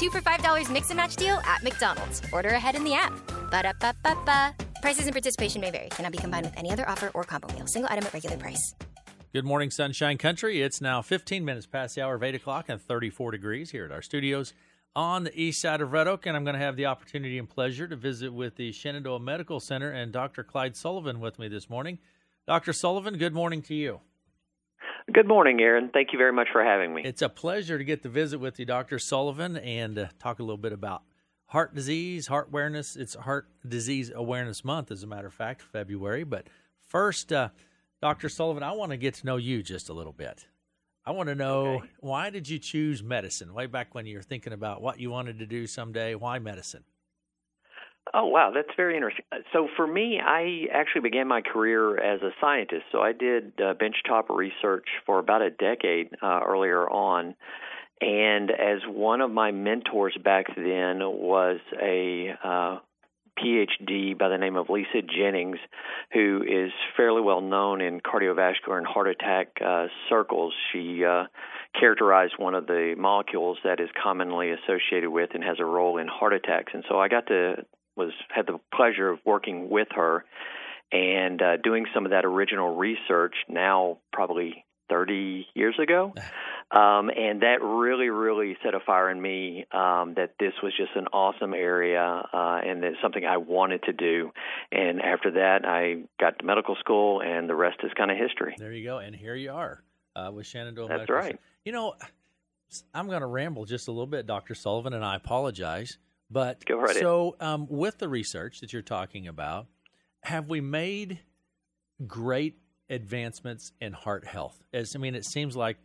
2 for $5 mix and match deal at McDonald's. Order ahead in the app. Ba-da-ba-ba-ba. Prices and participation may vary. Cannot be combined with any other offer or combo meal. Single item at regular price. Good morning, Sunshine Country. It's now 15 minutes past the hour of 8 o'clock and 34 degrees here at our studios on the east side of Red Oak, and I'm going to have the opportunity and pleasure to visit with the Shenandoah Medical Center and Dr. Clyde Sullivan with me this morning. Dr. Sullivan, good morning to you. Good morning, Aaron. Thank you very much for having me. It's a pleasure to get to visit with you, Dr. Sullivan, and talk a little bit about heart disease, heart awareness. It's Heart Disease Awareness Month, as a matter of fact, February. But first, Dr. Sullivan, I want to get to know you just a little bit. I want to know, Why did you choose medicine? Way back when you were thinking about what you wanted to do someday, why medicine? Oh, wow, that's very interesting. So for me, I actually began my career as a scientist. So I did benchtop research for about a decade earlier on. And as one of my mentors back then was a PhD by the name of Lisa Jennings, who is fairly well known in cardiovascular and heart attack circles. She characterized one of the molecules that is commonly associated with and has a role in heart attacks. And so I had the pleasure of working with her and doing some of that original research now probably 30 years ago. And that really, really set a fire in me that this was just an awesome area and it's something I wanted to do. And after that, I got to medical school, and the rest is kind of history. There you go. And here you are with Shenandoah That's Medical right. Center. You know, I'm going to ramble just a little bit, Dr. Sullivan, and I apologize. But Go right in. With the research that you're talking about, have we made great advancements in heart health? It seems like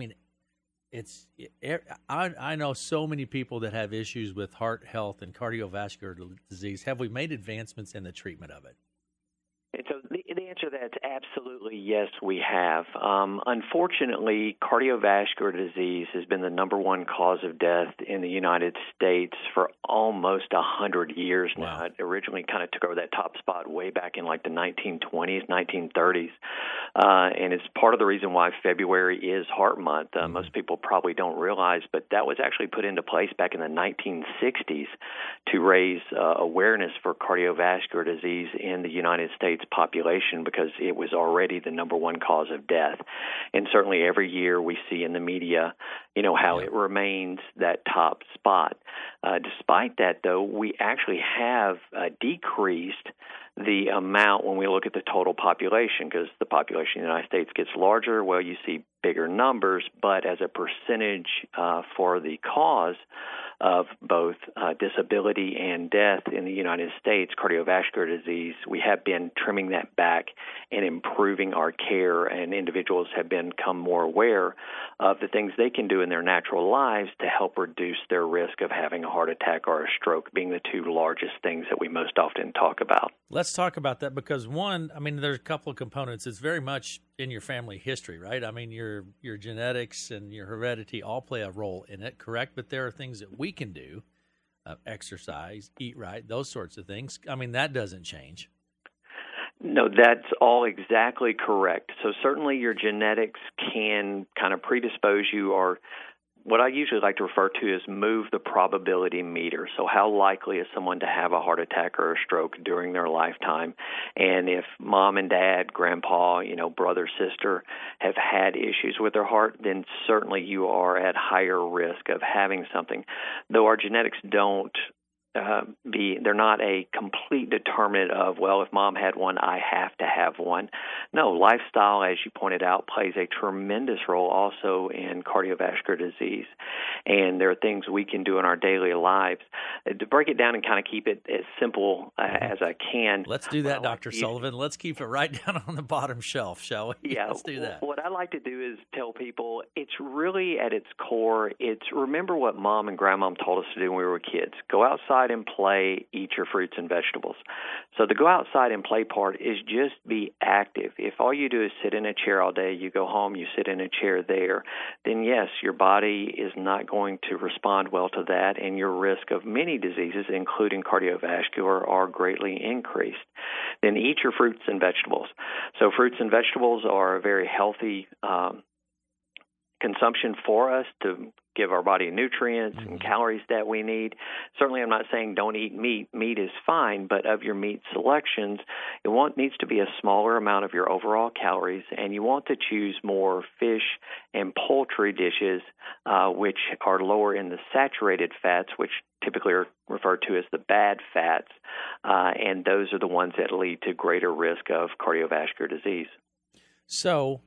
I know so many people that have issues with heart health and cardiovascular disease. Have we made advancements in the treatment of it? And so the answer to that is absolutely yes, we have. Unfortunately, cardiovascular disease has been the number one cause of death in the United States for almost 100 years now. Wow. It originally kind of took over that top spot way back in like the 1920s, 1930s. And it's part of the reason why February is Heart Month. Most people probably don't realize, but that was actually put into place back in the 1960s to raise awareness for cardiovascular disease in the United States population, because it was already the number one cause of death. And certainly every year we see in the media, how it remains that top spot. Despite that, though, we actually have decreased the amount when we look at the total population, because the population in the United States gets larger. Well, you see bigger numbers, but as a percentage for the cause of both disability and death in the United States, cardiovascular disease, we have been trimming that back and improving our care, and individuals have become more aware of the things they can do in their natural lives to help reduce their risk of having a heart attack or a stroke, being the two largest things that we most often talk about. Let's talk about that, because there's a couple of components. It's very much in your family history, right? Your genetics and your heredity all play a role in it, correct? But there are things that we can do, exercise, eat right, those sorts of things. That doesn't change. No, that's all exactly correct. So certainly your genetics can kind of predispose you, or what I usually like to refer to as move the probability meter. So how likely is someone to have a heart attack or a stroke during their lifetime? And if mom and dad, grandpa, brother, sister have had issues with their heart, then certainly you are at higher risk of having something. Though our genetics don't they're not a complete determinant of, well, if mom had one, I have to have one. No, lifestyle, as you pointed out, plays a tremendous role also in cardiovascular disease. And there are things we can do in our daily lives. To break it down and kind of keep it as simple as I can. Let's do that, Dr. Sullivan. Let's keep it right down on the bottom shelf, shall we? Yeah, let's do that. What I like to do is tell people it's really at its core, remember what mom and grandmom told us to do when we were kids. Go outside and play, eat your fruits and vegetables. So the go outside and play part is just be active. If all you do is sit in a chair all day, you go home, you sit in a chair there, then yes, your body is not going to respond well to that, and your risk of many diseases, including cardiovascular, are greatly increased. Then eat your fruits and vegetables. So fruits and vegetables are a very healthy consumption for us to give our body nutrients and calories that we need. Certainly, I'm not saying don't eat meat. Meat is fine, but of your meat selections, needs to be a smaller amount of your overall calories, and you want to choose more fish and poultry dishes, which are lower in the saturated fats, which typically are referred to as the bad fats, and those are the ones that lead to greater risk of cardiovascular disease. So,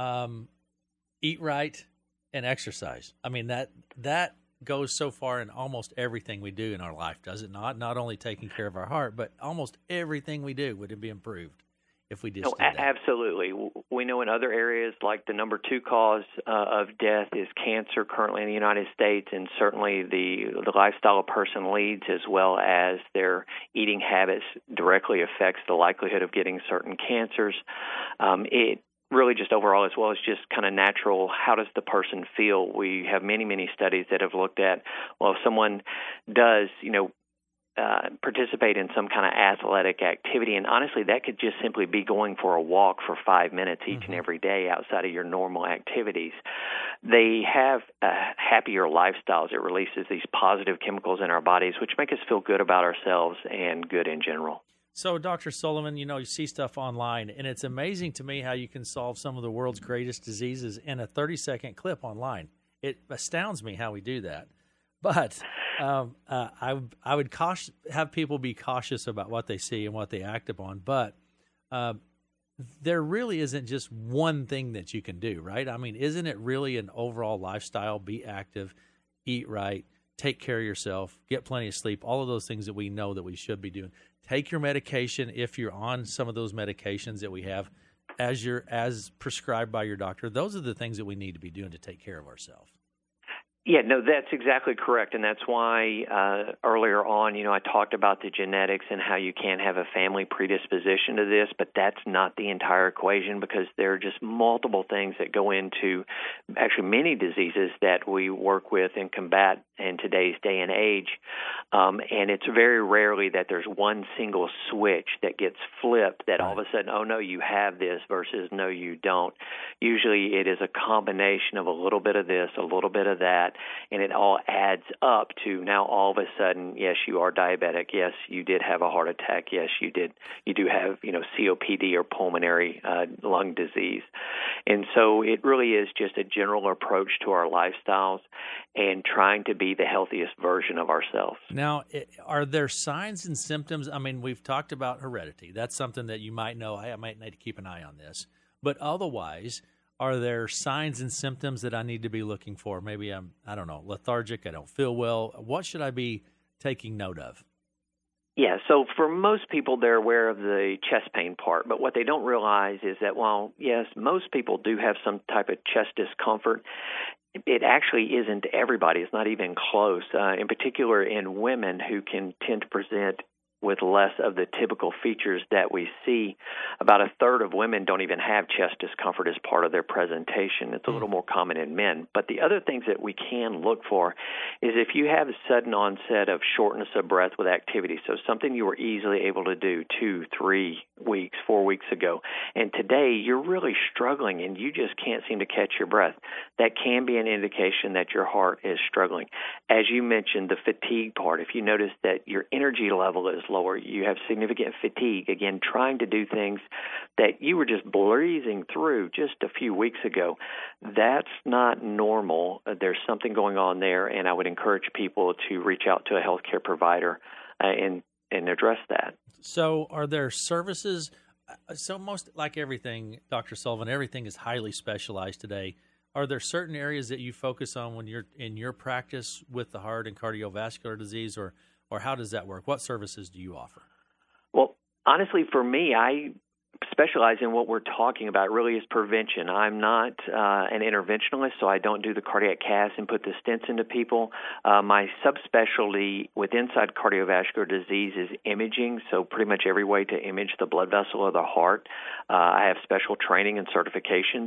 eat right and exercise. I mean, that goes so far in almost everything we do in our life, does it not? Not only taking care of our heart, but almost everything we do would be improved if we just did that. Absolutely. We know in other areas, like the number 2 cause of death is cancer currently in the United States, and certainly the lifestyle a person leads as well as their eating habits directly affects the likelihood of getting certain cancers. It really just overall, as well as just kind of natural, how does the person feel? We have many, many studies that have looked at, well, if someone does, participate in some kind of athletic activity, and honestly, that could just simply be going for a walk for 5 minutes each and every day outside of your normal activities. They have happier lifestyles. It releases these positive chemicals in our bodies, which make us feel good about ourselves and good in general. So, Dr. Sullivan, you see stuff online, and it's amazing to me how you can solve some of the world's greatest diseases in a 30-second clip online. It astounds me how we do that. But I would have people be cautious about what they see and what they act upon. But there really isn't just one thing that you can do, right? I mean, isn't it really an overall lifestyle? Be active, eat right, take care of yourself, get plenty of sleep, all of those things that we know that we should be doing. Take your medication if you're on some of those medications that we have as prescribed by your doctor. Those are the things that we need to be doing to take care of ourselves. Yeah, no, that's exactly correct, and that's why earlier on, I talked about the genetics and how you can have a family predisposition to this, but that's not the entire equation because there are just multiple things that go into actually many diseases that we work with and combat in today's day and age, and it's very rarely that there's one single switch that gets flipped that all of a sudden, oh, no, you have this versus no, you don't. Usually it is a combination of a little bit of this, a little bit of that, and it all adds up to now all of a sudden, yes, you are diabetic. Yes, you did have a heart attack. Yes, you do have, COPD or pulmonary lung disease. And so it really is just a general approach to our lifestyles and trying to be the healthiest version of ourselves. Now, are there signs and symptoms? I mean, we've talked about heredity. That's something that you might know. I might need to keep an eye on this. But otherwise, are there signs and symptoms that I need to be looking for? Maybe I'm, lethargic, I don't feel well. What should I be taking note of? Yeah, so for most people, they're aware of the chest pain part, but what they don't realize is that while, yes, most people do have some type of chest discomfort, it actually isn't everybody. It's not even close, in particular in women who can tend to present with less of the typical features that we see. About a third of women don't even have chest discomfort as part of their presentation. It's a little more common in men. But the other things that we can look for is if you have a sudden onset of shortness of breath with activity, so something you were easily able to do 2, 3 weeks, 4 weeks ago, and today you're really struggling and you just can't seem to catch your breath, that can be an indication that your heart is struggling. As you mentioned, the fatigue part, if you notice that your energy level is lower, you have significant fatigue, again, trying to do things that you were just breezing through just a few weeks ago, that's not normal. There's something going on there, and I would encourage people to reach out to a healthcare provider and address that. So are there services? So most, like everything, Dr. Sullivan, everything is highly specialized today. Are there certain areas that you focus on when you're in your practice with the heart and cardiovascular disease, or how does that work? What services do you offer? Well, honestly, for me, I specialize in what we're talking about really is prevention. I'm not an interventionalist, so I don't do the cardiac cath and put the stents into people. My subspecialty with inside cardiovascular disease is imaging, so pretty much every way to image the blood vessel of the heart. I have special training and certifications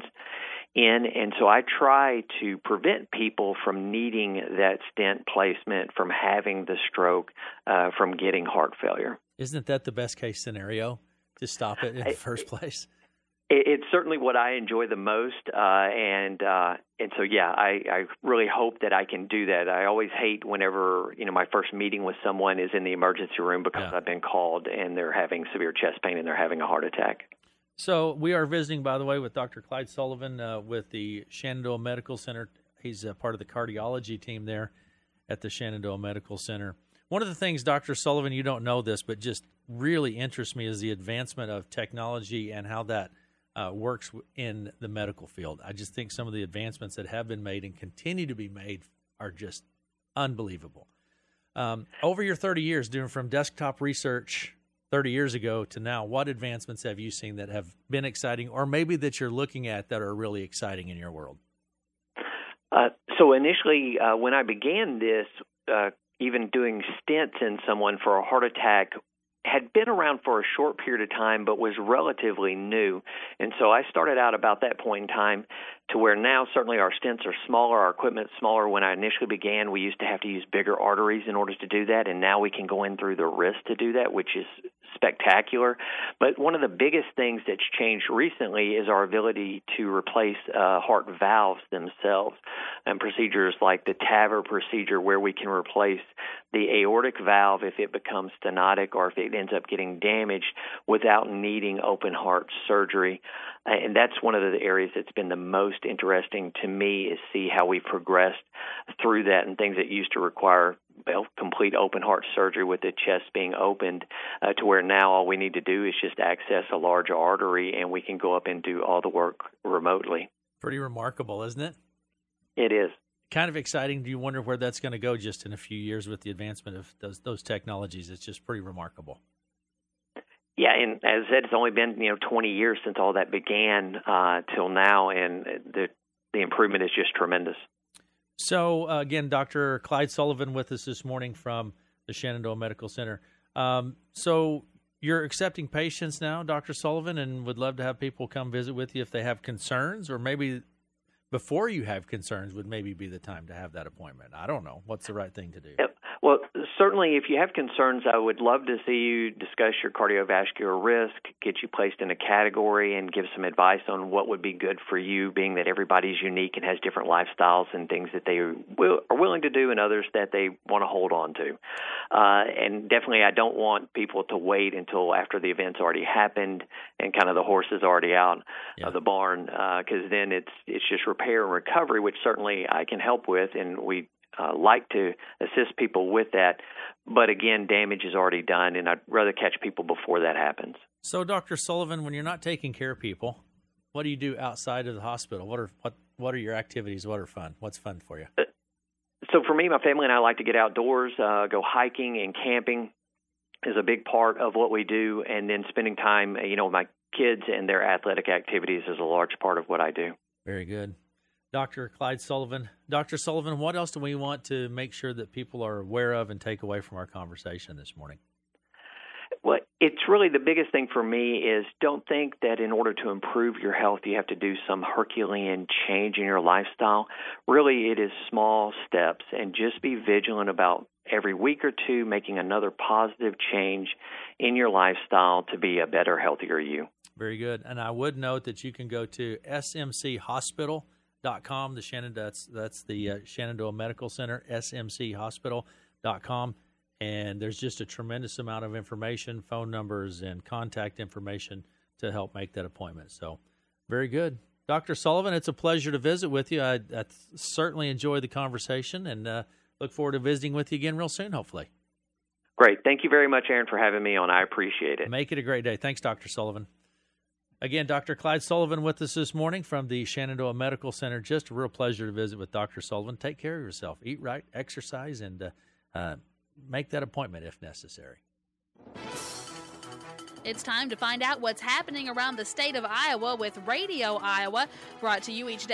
and so I try to prevent people from needing that stent placement, from having the stroke, from getting heart failure. Isn't that the best case scenario, to stop it in the first place? It's certainly what I enjoy the most, and so yeah, I really hope that I can do that. I always hate whenever my first meeting with someone is in the emergency room because I've been called and they're having severe chest pain and they're having a heart attack. So we are visiting, by the way, with Dr. Clyde Sullivan with the Shenandoah Medical Center. He's part of the cardiology team there at the Shenandoah Medical Center. One of the things, Dr. Sullivan, you don't know this, but just really interests me is the advancement of technology and how that works in the medical field. I just think some of the advancements that have been made and continue to be made are just unbelievable. Over your 30 years, doing from desktop research 30 years ago to now, what advancements have you seen that have been exciting, or maybe that you're looking at that are really exciting in your world? So initially, when I began this, even doing stents in someone for a heart attack had been around for a short period of time, but was relatively new. And so I started out about that point in time to where now certainly our stents are smaller, our equipment's smaller. When I initially began, we used to have to use bigger arteries in order to do that, and now we can go in through the wrist to do that, which is spectacular. But one of the biggest things that's changed recently is our ability to replace heart valves themselves, and procedures like the TAVR procedure, where we can replace the aortic valve if it becomes stenotic or if it ends up getting damaged without needing open heart surgery. And that's one of the areas that's been the most interesting to me, is see how we progressed through that, and things that used to require complete open heart surgery with the chest being opened to where now all we need to do is just access a large artery and we can go up and do all the work remotely. Pretty remarkable, isn't it? It is. Kind of exciting. Do you wonder where that's going to go just in a few years with the advancement of those technologies? It's just pretty remarkable. Yeah, and as I said, it's only been 20 years since all that began till now, and the improvement is just tremendous. So, again, Dr. Clyde Sullivan with us this morning from the Shenandoah Medical Center. So you're accepting patients now, Dr. Sullivan, and would love to have people come visit with you if they have concerns, or maybe before you have concerns would maybe be the time to have that appointment. I don't know. What's the right thing to do? Well, certainly if you have concerns, I would love to see you discuss your cardiovascular risk, get you placed in a category, and give some advice on what would be good for you, being that everybody's unique and has different lifestyles and things that they are willing to do and others that they want to hold on to. And definitely I don't want people to wait until after the event's already happened and kind of the horse is already out of the barn, because then it's just repair and recovery, which certainly I can help with, and we like to assist people with that. But again, damage is already done, and I'd rather catch people before that happens. So, Dr. Sullivan, when you're not taking care of people, what do you do outside of the hospital? What are your activities? What are fun? What's fun for you? So for me, my family and I like to get outdoors, go hiking and camping is a big part of what we do, and then spending time, with my kids and their athletic activities is a large part of what I do. Very good. Dr. Clyde Sullivan. Dr. Sullivan, what else do we want to make sure that people are aware of and take away from our conversation this morning? Well, it's really the biggest thing for me is don't think that in order to improve your health, you have to do some Herculean change in your lifestyle. Really, it is small steps, and just be vigilant about every week or two making another positive change in your lifestyle to be a better, healthier you. Very good. And I would note that you can go to smchospital.com. That's the Shenandoah Medical Center, smchospital.com. And there's just a tremendous amount of information, phone numbers, and contact information to help make that appointment. So very good. Dr. Sullivan, it's a pleasure to visit with you. I certainly enjoyed the conversation, and look forward to visiting with you again real soon, hopefully. Great. Thank you very much, Aaron, for having me on. I appreciate it. Make it a great day. Thanks, Dr. Sullivan. Again, Dr. Clyde Sullivan with us this morning from the Shenandoah Medical Center. Just a real pleasure to visit with Dr. Sullivan. Take care of yourself. Eat right, exercise, and make that appointment if necessary. It's time to find out what's happening around the state of Iowa with Radio Iowa, brought to you each day